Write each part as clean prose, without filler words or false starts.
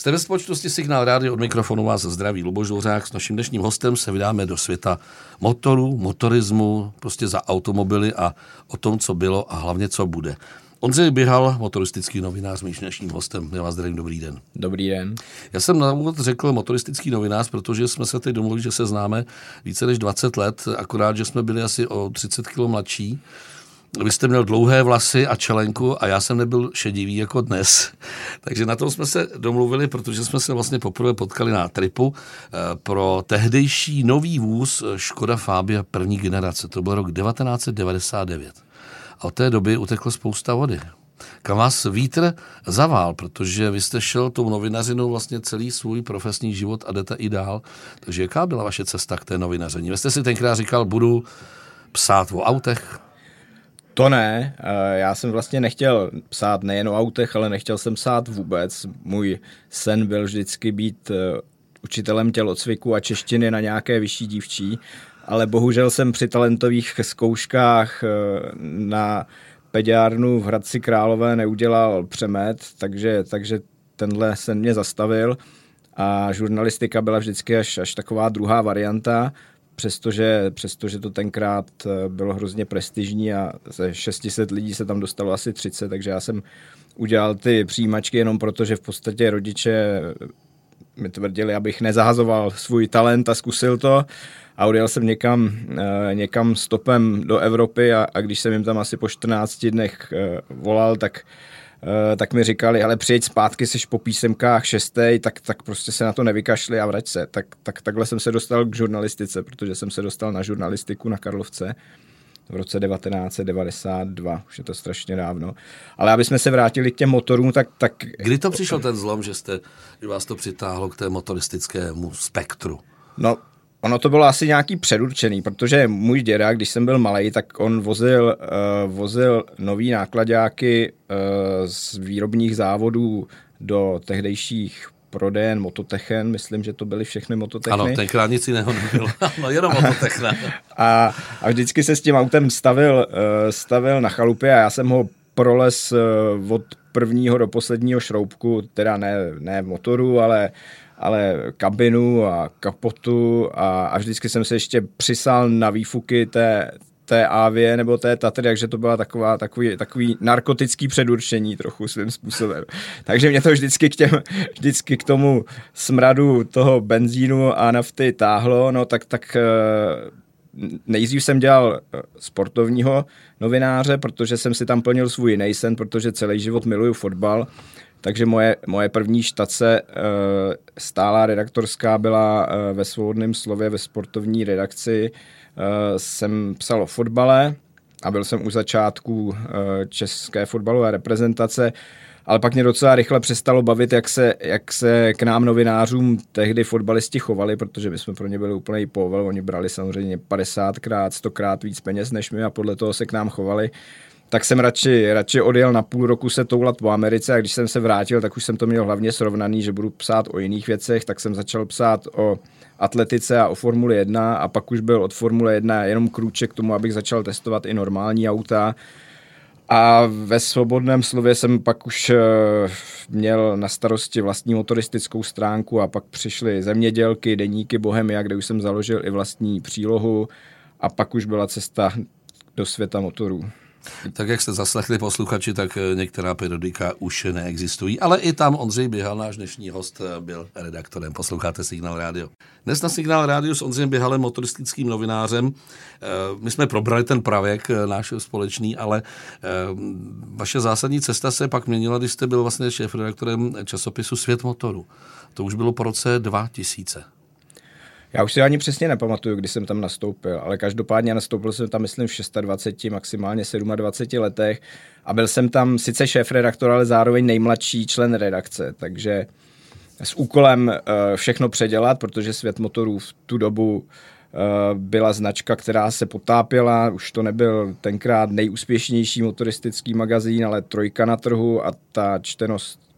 Jste ve společnosti Signál Rádio, od mikrofonu vás zdraví Luboš Dvořák. S naším dnešním hostem se vydáme do světa motorů, motorismu, prostě za automobily a o tom, co bylo a hlavně, co bude. Ondřej Bihal, motoristický novinář, mým dnešním hostem. Já vás zdravím, dobrý den. Dobrý den. Já jsem na úvod řekl motoristický novinář, protože jsme se teď domluvili, že se známe více než 20 let, akorát, že jsme byli asi o 30 kg mladší. Vy jste měl dlouhé vlasy a čelenku a já jsem nebyl šedivý jako dnes. Takže na tom jsme se domluvili, protože jsme se vlastně poprvé potkali na tripu pro tehdejší nový vůz Škoda Fabia první generace. To byl rok 1999. A od té doby uteklo spousta vody. Kam vás vítr zavál, protože vy jste šel tou novinařinou vlastně celý svůj profesní život a jdete i dál. Takže jaká byla vaše cesta k té novinařině? Vy jste si tenkrát říkal, budu psát o autech? To ne, já jsem vlastně nechtěl psát nejen o autech, ale nechtěl jsem psát vůbec. Můj sen byl vždycky být učitelem tělocviku a češtiny na nějaké vyšší dívčí, ale bohužel jsem při talentových zkouškách na pediárnu v Hradci Králové neudělal přemet, takže tenhle sen mě zastavil a žurnalistika byla vždycky až taková druhá varianta, přestože to tenkrát bylo hrozně prestižní a ze 600 lidí se tam dostalo asi 30, takže já jsem udělal ty přijímačky jenom proto, že v podstatě rodiče mi tvrdili, abych nezahazoval svůj talent a zkusil to a odjel jsem někam stopem do Evropy a když jsem jim tam asi po 14 dnech volal, tak mi říkali, ale přijeď zpátky, seš po písemkách 6, tak prostě se na to nevykašli a vrať se. Takhle jsem se dostal k žurnalistice, protože jsem se dostal na žurnalistiku na Karlovce v roce 1992, už je to strašně dávno. Ale aby jsme se vrátili k těm motorům, tak... Kdy to přišel ten zlom, že vás to přitáhlo k té motoristickému spektru? No, ono to bylo asi nějaký předurčený, protože můj děda, když jsem byl malej, tak on vozil nový náklaďáky z výrobních závodů do tehdejších prodejen Mototechen, myslím, že to byly všechny Mototechny. Ano, tenkrát nic jiného nebylo, no jenom Mototechna. A vždycky se s tím autem stavil na chalupě a já jsem ho prolez od prvního do posledního šroubku, teda ne motoru, ale kabinu a kapotu a vždycky jsem se ještě přisál na výfuky té Avie nebo té Tatry, takže to byla takový narkotický předurčení trochu svým způsobem. Takže mě to vždycky k tomu smradu toho benzínu a nafty táhlo, no tak nejdřív jsem dělal sportovního novináře, protože jsem si tam plnil svůj jiný sen, protože celý život miluju fotbal. Takže moje první štace stálá redaktorská byla ve Svobodném slově ve sportovní redakci. Jsem psal o fotbale a byl jsem u začátku české fotbalové reprezentace, ale pak mě docela rychle přestalo bavit, jak se k nám novinářům tehdy fotbalisti chovali, protože my jsme pro ně byli úplný povel, oni brali samozřejmě 50krát, 100krát víc peněz než my a podle toho se k nám chovali. Tak jsem radši odjel na půl roku se toulat po Americe a když jsem se vrátil, tak už jsem to měl hlavně srovnaný, že budu psát o jiných věcech, tak jsem začal psát o atletice a o Formuli 1 a pak už byl od Formule 1 jenom krůček k tomu, abych začal testovat i normální auta. A ve Svobodném slově jsem pak už měl na starosti vlastní motoristickou stránku a pak přišly Zemědělky, deníky Bohemia, kde už jsem založil i vlastní přílohu a pak už byla cesta do světa motorů. Tak jak jste zaslechli posluchači, tak některá periodika už neexistují, ale i tam Ondřej Bihal, náš dnešní host, byl redaktorem. Posloucháte Signál Rádio. Dnes na Signál Rádio s Ondřejem Bihalem, motoristickým novinářem. My jsme probrali ten pravěk náš společný, ale vaše zásadní cesta se pak měnila, když jste byl vlastně šéfredaktorem časopisu Svět motoru. To už bylo po roce 2000. Já už si ani přesně nepamatuju, kdy jsem tam nastoupil, ale každopádně nastoupil jsem tam, myslím, v 26, maximálně 27 letech a byl jsem tam sice šéfredaktor, ale zároveň nejmladší člen redakce, takže s úkolem všechno předělat, protože Svět motorů v tu dobu byla značka, která se potápěla, už to nebyl tenkrát nejúspěšnější motoristický magazín, ale trojka na trhu a ta čtenost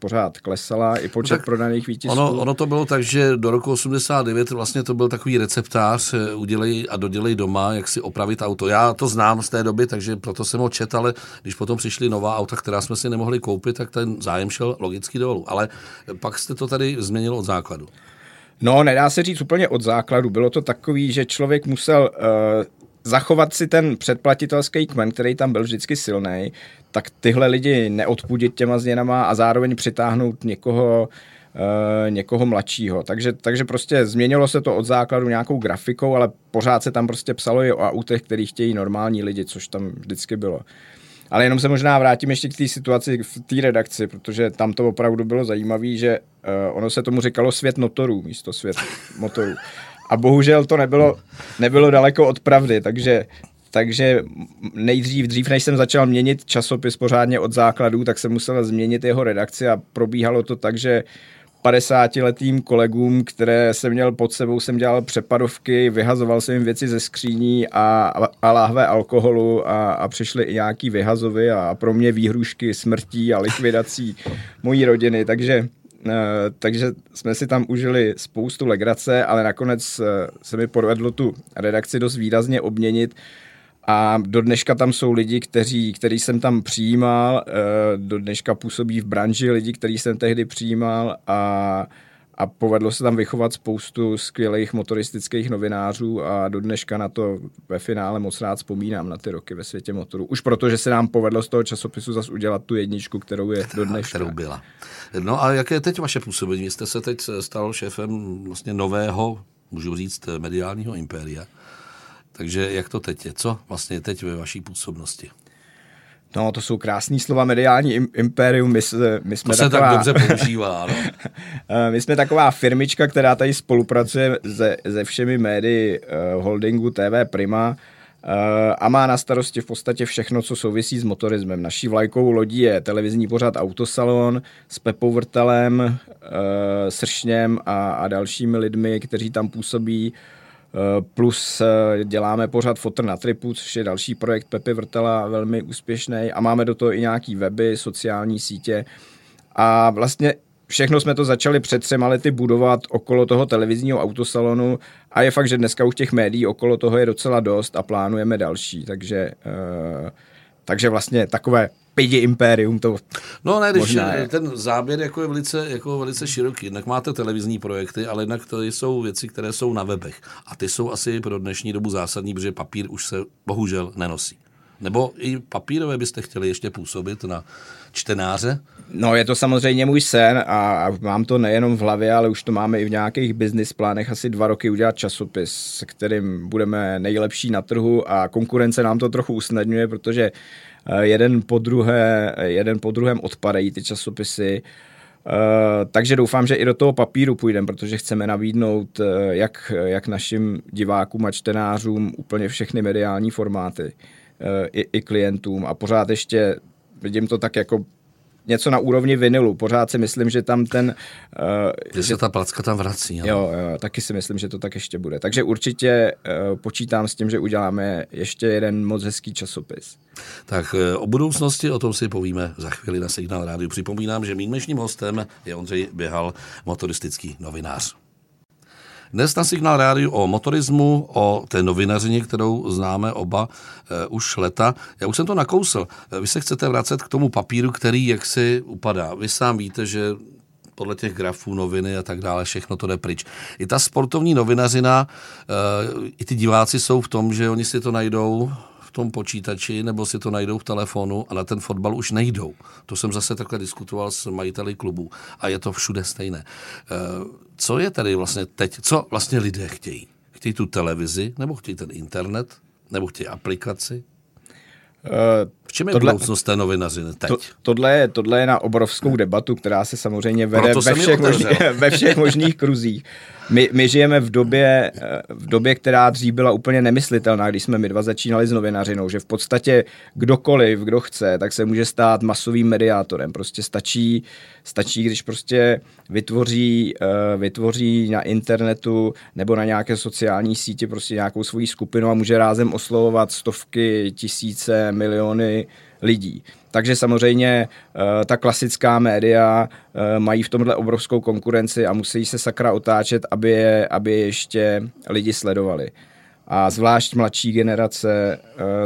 pořád klesala, i počet prodaných výtisků. Ono to bylo tak, že do roku 89 vlastně to byl takový receptář, udělej a dodělej doma, jak si opravit auto. Já to znám z té doby, takže proto jsem ho četl, ale když potom přišly nová auta, která jsme si nemohli koupit, tak ten zájem šel logicky dolů. Ale pak jste to tady změnil od základu. No, nedá se říct úplně od základu. Bylo to takový, že člověk musel zachovat si ten předplatitelský kmen, který tam byl vždycky silný, tak tyhle lidi neodpudit těma změnama a zároveň přitáhnout někoho mladšího. Takže prostě změnilo se to od základu nějakou grafikou, ale pořád se tam prostě psalo i o autech, který chtějí normální lidi, což tam vždycky bylo. Ale jenom se možná vrátím ještě k té situaci v té redakci, protože tam to opravdu bylo zajímavé, že ono se tomu říkalo svět notorů místo svět motorů. A bohužel to nebylo daleko od pravdy, takže dřív než jsem začal měnit časopis pořádně od základů, tak jsem musel změnit jeho redakci a probíhalo to tak, že 50letým kolegům, které jsem měl pod sebou, jsem dělal přepadovky, vyhazoval jsem jim věci ze skříní a láhve alkoholu a přišly i nějaký vyhazovy a pro mě výhrušky smrtí a likvidací mojí rodiny, takže jsme si tam užili spoustu legrace, ale nakonec se mi povedlo tu redakci dost výrazně obměnit a do dneška tam jsou lidi, který jsem tam přijímal, do dneška působí v branži lidi, který jsem tehdy přijímal a povedlo se tam vychovat spoustu skvělých motoristických novinářů a do dneška na to ve finále moc rád vzpomínám na ty roky ve světě motorů. Už protože se nám povedlo z toho časopisu zas udělat tu jedničku, kterou je do dneška. Kterou byla. No a jaké je teď vaše působení? Vy jste se teď stal šéfem vlastně nového, můžu říct, mediálního impéria. Takže jak to teď je? Co vlastně je teď ve vaší působnosti? No, to jsou krásný slova, mediální impérium. My jsme to se tak dobře používá, no. My jsme taková firmička, která tady spolupracuje se všemi médii holdingu TV Prima a má na starosti v podstatě všechno, co souvisí s motorismem. Naší vlajkovou lodí je televizní pořad Autosalon s Pepou Vrtalem, Sršněm a dalšími lidmi, kteří tam působí. Plus děláme pořád Fotr na tripu, což je další projekt Pepy Vrtala, velmi úspěšný a máme do toho i nějaký weby, sociální sítě a vlastně všechno jsme to začali před 3 lety budovat okolo toho televizního autosalonu a je fakt, že dneska už těch médií okolo toho je docela dost a plánujeme další, takže vlastně takové pidi impérium to. No ne, když ten záběr je velice široký. Jednak máte televizní projekty, ale jednak to jsou věci, které jsou na webech. A ty jsou asi pro dnešní dobu zásadní, protože papír už se bohužel nenosí. Nebo i papírové byste chtěli ještě působit na čtenáře? No, je to samozřejmě můj sen a mám to nejenom v hlavě, ale už to máme i v nějakých business plánech asi 2 roky udělat časopis, s kterým budeme nejlepší na trhu a konkurence nám to trochu usnadňuje, protože jeden po druhém odpadají ty časopisy. Takže doufám, že i do toho papíru půjdeme, protože chceme nabídnout jak našim divákům a čtenářům úplně všechny mediální formáty i klientům a pořád ještě vidím to tak jako něco na úrovni vinilu. Pořád si myslím, že tam že se ta placka tam vrací. Jo, taky si myslím, že to tak ještě bude. Takže určitě počítám s tím, že uděláme ještě jeden moc hezký časopis. Tak o budoucnosti, o tom si povíme za chvíli na Signál rádiu. Připomínám, že mým dnešním hostem je Ondřej Běhal, motoristický novinář. Dnes na Signál rádiu o motorismu, o té novinařině, kterou známe oba už leta. Já už jsem to nakousl. Vy se chcete vracet k tomu papíru, který jaksi upadá. Vy sám víte, že podle těch grafů, noviny a tak dále, všechno to jde pryč. I ta sportovní novinařina, i ty diváci jsou v tom, že oni si to najdou v tom počítači nebo si to najdou v telefonu a na ten fotbal už nejdou. To jsem zase takhle diskutoval s majiteli klubů a je to všude stejné. Co je tady vlastně teď? Co vlastně lidé chtějí? Chtějí tu televizi, nebo chtějí ten internet, nebo chtějí aplikaci? V čem je budoucnost té novinařiny teď? Tohle je na obrovskou debatu, která se samozřejmě vede ve všech možných kruzích. My žijeme v době, která dřív byla úplně nemyslitelná, když jsme my dva začínali s novinařinou, že v podstatě kdokoliv, kdo chce, tak se může stát masovým mediátorem. Prostě stačí, když prostě vytvoří na internetu nebo na nějaké sociální síti prostě nějakou svoji skupinu a může rázem oslovovat stovky, tisíce, miliony lidí. Takže samozřejmě ta klasická média mají v tomhle obrovskou konkurenci a musí se sakra otáčet, aby je ještě lidi sledovali. A zvlášť mladší generace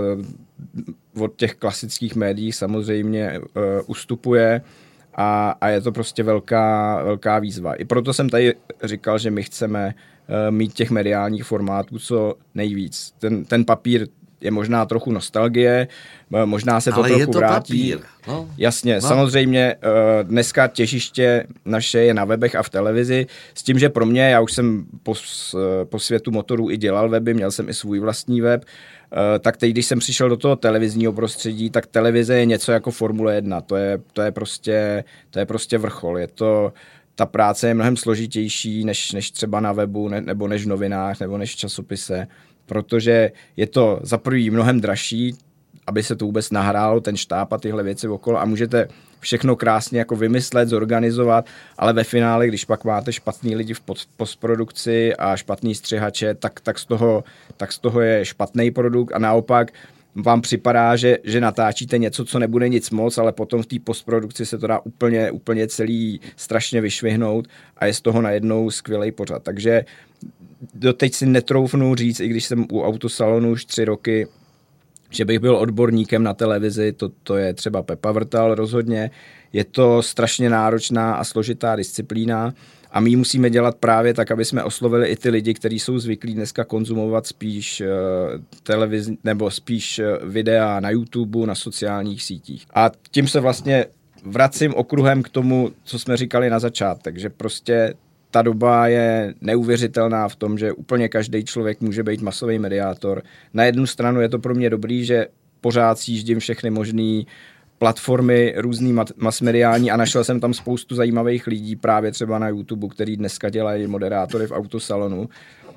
od těch klasických médií samozřejmě ustupuje a je to prostě velká výzva. I proto jsem tady říkal, že my chceme mít těch mediálních formátů co nejvíc. Ten papír je možná trochu nostalgie, možná se to ale trochu je to vrátí. Papír. No. Jasně, samozřejmě dneska těžiště naše je na webech a v televizi, s tím, že pro mě, já už jsem po světu motorů i dělal weby, měl jsem i svůj vlastní web, tak teď, když jsem přišel do toho televizního prostředí, tak televize je něco jako Formule 1, to je prostě vrchol, ta práce je mnohem složitější než třeba na webu, nebo než v novinách, nebo než v časopise, protože je to za prvý mnohem dražší, aby se to vůbec nahrálo, ten štáb a tyhle věci okolo a můžete všechno krásně jako vymyslet, zorganizovat, ale ve finále, když pak máte špatný lidi v postprodukci a špatný střihače, tak z toho je špatný produkt a naopak vám připadá, že natáčíte něco, co nebude nic moc, ale potom v té postprodukci se to dá úplně celý strašně vyšvihnout a je z toho najednou skvělý pořad. Takže doteď si netroufnu říct, i když jsem u Autosalonu už 3 roky, že bych byl odborníkem na televizi, to je třeba Pepa Vrtal rozhodně. Je to strašně náročná a složitá disciplína a my musíme dělat právě tak, aby jsme oslovili i ty lidi, kteří jsou zvyklí dneska konzumovat spíš televizi nebo spíš videa na YouTube, na sociálních sítích. A tím se vlastně vracím okruhem k tomu, co jsme říkali na začátek, že prostě ta doba je neuvěřitelná v tom, že úplně každý člověk může být masový mediátor. Na jednu stranu je to pro mě dobrý, že pořád sjíždím všechny možné platformy různý masmediální a našel jsem tam spoustu zajímavých lidí právě třeba na YouTube, který dneska dělají moderátory v Autosalonu.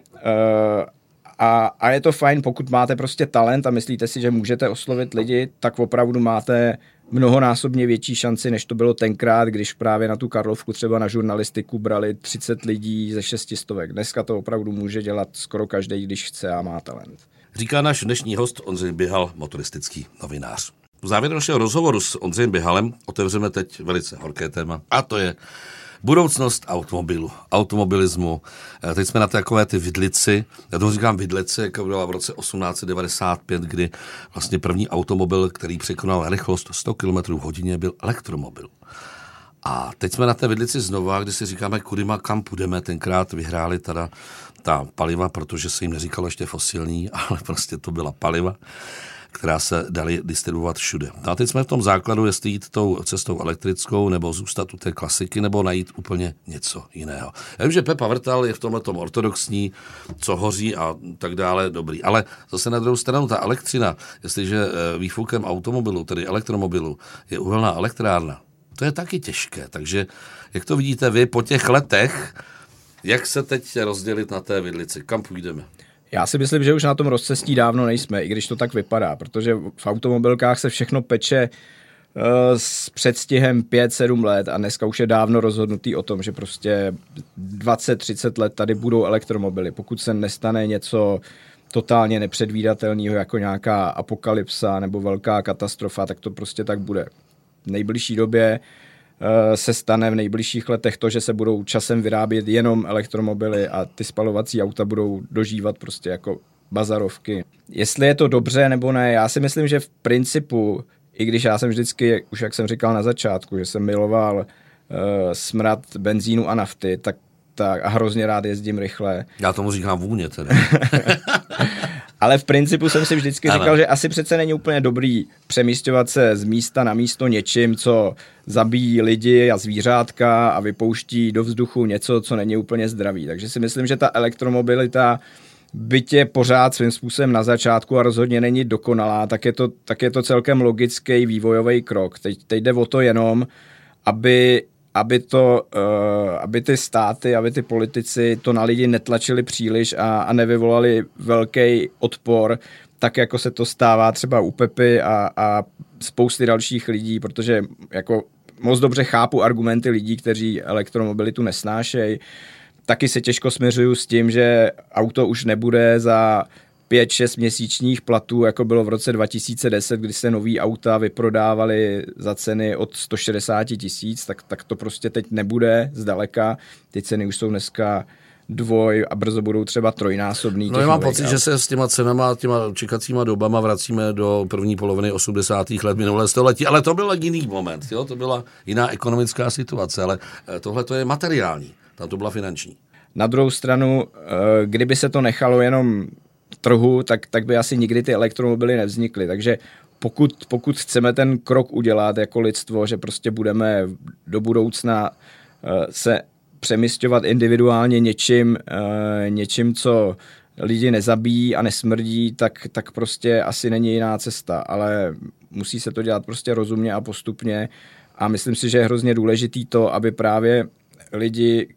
A je to fajn, pokud máte prostě talent a myslíte si, že můžete oslovit lidi, tak opravdu máte mnohonásobně větší šanci, než to bylo tenkrát, když právě na tu Karlovku třeba na žurnalistiku brali 30 lidí ze 600. Dneska to opravdu může dělat skoro každý, když chce a má talent. Říká náš dnešní host Ondřej Běhal, motoristický novinář. V závěru našeho rozhovoru s Ondřejem Běhalem otevřeme teď velice horké téma a to je budoucnost automobilu, automobilismu. Teď jsme na takové ty vidlici, já to říkám vidlici, jako byla v roce 1895, kdy vlastně první automobil, který překonal rychlost 100 km v hodině, byl elektromobil. A teď jsme na té vidlici znova, kdy si říkáme, kudyma kam půjdeme. Tenkrát vyhráli teda ta paliva, protože se jim neříkalo ještě fosilní, ale prostě to byla paliva, která se daly distribuovat všude. A teď jsme v tom základu, jestli jít tou cestou elektrickou, nebo zůstat u té klasiky, nebo najít úplně něco jiného. Já vím, že Pepa Vrtal je v tomhletom ortodoxní, co hoří a tak dále, dobrý. Ale zase na druhou stranu ta elektřina, jestliže výfukem automobilu, tedy elektromobilu, je uhelná elektrárna, to je taky těžké. Takže jak to vidíte vy po těch letech, jak se teď rozdělit na té vidlici? Kam půjdeme? Já si myslím, že už na tom rozcestí dávno nejsme, i když to tak vypadá, protože v automobilkách se všechno peče s předstihem 5-7 let a dneska už je dávno rozhodnutý o tom, že prostě 20-30 let tady budou elektromobily. Pokud se nestane něco totálně nepředvídatelného, jako nějaká apokalypsa nebo velká katastrofa, tak to prostě tak bude. V nejbližší době se stane v nejbližších letech to, že se budou časem vyrábět jenom elektromobily a ty spalovací auta budou dožívat prostě jako bazarovky. Jestli je to dobře nebo ne, já si myslím, že v principu, i když já jsem vždycky, už jak jsem říkal na začátku, že jsem miloval smrad benzínu a nafty, tak a hrozně rád jezdím rychle. Já tomu říkám vůně teda. Ale v principu jsem si vždycky říkal, že asi přece není úplně dobrý přemísťovat se z místa na místo něčím, co zabíjí lidi a zvířátka a vypouští do vzduchu něco, co není úplně zdravý. Takže si myslím, že ta elektromobilita, byť je pořád svým způsobem na začátku a rozhodně není dokonalá, tak je to celkem logický vývojový krok. Teď jde o to jenom, aby ty státy, aby ty politici to na lidi netlačili příliš a nevyvolali velký odpor, tak jako se to stává třeba u Pepy a spousty dalších lidí, protože jako moc dobře chápu argumenty lidí, kteří elektromobilitu nesnášejí. Taky se těžko směřuju s tím, že auto už nebude za 5-6 měsíčních platů, jako bylo v roce 2010, kdy se nový auta vyprodávaly za ceny od 160 000, tak to prostě teď nebude zdaleka. Ty ceny už jsou dneska a brzo budou třeba trojnásobný. No já mám pocit, že se s těma cenama, těma čekacíma dobama vracíme do první poloviny 80. let minulého století, ale to byl jiný moment, jo? To byla jiná ekonomická situace, ale tohle to je materiální, tam to byla finanční. Na druhou stranu, kdyby se to nechalo jenom trhu, tak by asi nikdy ty elektromobily nevznikly, takže pokud chceme ten krok udělat jako lidstvo, že prostě budeme do budoucna se přemisťovat individuálně něčím, co lidi nezabíjí a nesmrdí, tak prostě asi není jiná cesta, ale musí se to dělat prostě rozumně a postupně a myslím si, že je hrozně důležitý to, aby právě lidi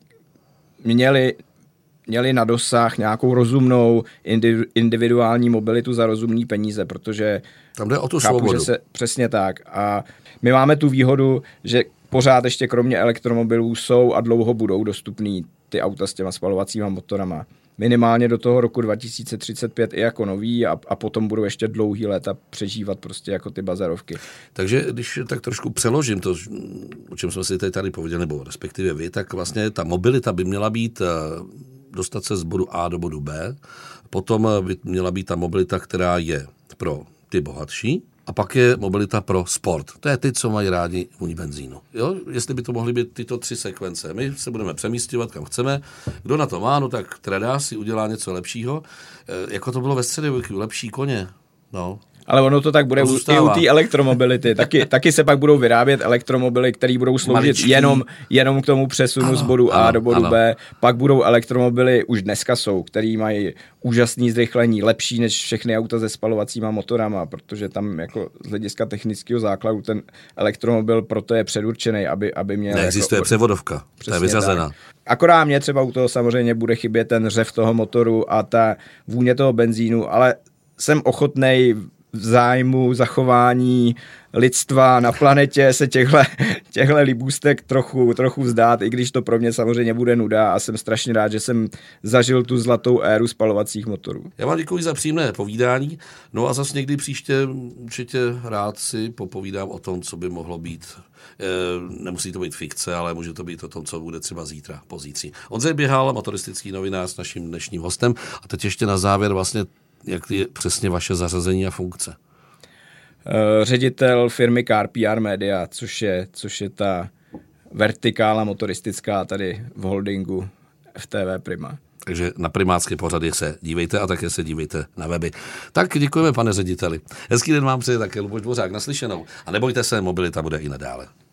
měli na dosah nějakou rozumnou individuální mobilitu za rozumný peníze, protože tam jde o tu svobodu. Přesně tak. A my máme tu výhodu, že pořád ještě kromě elektromobilů jsou a dlouho budou dostupný ty auta s těma spalovacíma motorama. Minimálně do toho roku 2035 i jako nový a potom budou ještě dlouhý léta přežívat prostě jako ty bazarovky. Takže když tak trošku přeložím to, o čem jsme si tady pověděli, nebo respektive vy, tak vlastně ta mobilita by měla být dostat se z bodu A do bodu B, potom by měla být ta mobilita, která je pro ty bohatší, a pak je mobilita pro sport. To je ty, co mají rádi vůni benzínu. Jo? Jestli by to mohly být tyto 3 sekvence. My se budeme přemístěvat, kam chceme. Kdo na to má, no tak tradá si, udělá něco lepšího. Jako to bylo ve středověku, lepší koně. No. Ale ono to tak bude i u té elektromobility. Taky se pak budou vyrábět elektromobily, které budou sloužit jenom k tomu přesunu z bodu A do bodu B. Pak budou elektromobily, už dneska jsou, který mají úžasný zrychlení, lepší než všechny auta se spalovacíma motorama, protože tam jako z hlediska technického základu ten elektromobil proto je předurčený, aby měl... Neexistuje převodovka, to je vyřazena. Akorát mě třeba u toho samozřejmě bude chybět ten řev toho motoru a ta vůně toho benzínu, ale jsem ochotnej v zájmu zachování lidstva na planetě se těchto libůstek trochu vzdát, i když to pro mě samozřejmě bude nuda a jsem strašně rád, že jsem zažil tu zlatou éru spalovacích motorů. Já vám děkuji za příjemné povídání, no a zase někdy příště určitě rád si popovídám o tom, co by mohlo být. Nemusí to být fikce, ale může to být o tom, co bude třeba zítra, pozítří. Ondřej Běhal, motoristický novinář s naším dnešním hostem a teď ještě na závěr vlastně jak je přesně vaše zařazení a funkce? Ředitel firmy Car PR Media, což je ta vertikála motoristická tady v holdingu FTV Prima. Takže na primátské pořady se dívejte a také se dívejte na weby. Tak děkujeme, pane řediteli. Hezký den vám přeje také Luboš Dvořák, naslyšenou. A nebojte se, mobilita bude i nadále.